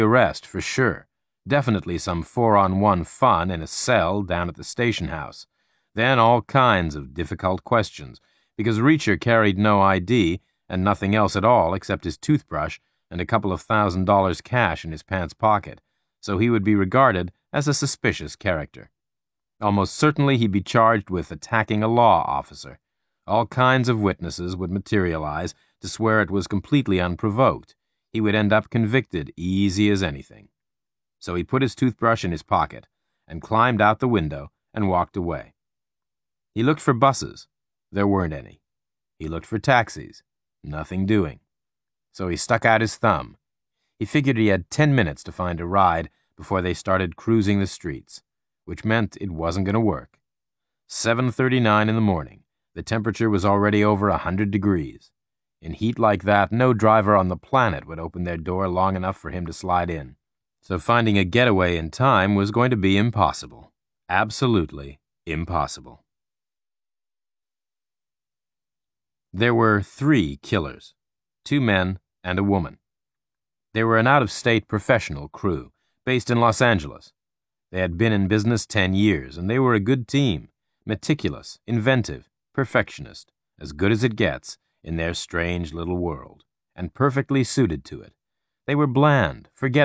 arrest for sure. Definitely some 4-on-1 fun in a cell down at the station house. Then all kinds of difficult questions, because Reacher carried no ID and nothing else at all except his toothbrush and a couple of $1,000 cash in his pants pocket, so he would be regarded as a suspicious character. Almost certainly he'd be charged with attacking a law officer. All kinds of witnesses would materialize to swear it was completely unprovoked. He would end up convicted easy as anything. So he put his toothbrush in his pocket and climbed out the window and walked away. He looked for buses. There weren't any. He looked for taxis. Nothing doing. So he stuck out his thumb. He figured he had 10 minutes to find a ride before they started cruising the streets, which meant it wasn't going to work. 7:39 in the morning. The temperature was already over 100 degrees. In heat like that, no driver on the planet would open their door long enough for him to slide in. So finding a getaway in time was going to be impossible. Absolutely impossible. There were 3 killers, 2 men and a woman. They were an out-of-state professional crew, based in Los Angeles. They had been in business 10 years, and they were a good team, meticulous, inventive, perfectionist, as good as it gets in their strange little world, and perfectly suited to it. They were bland, forgettable.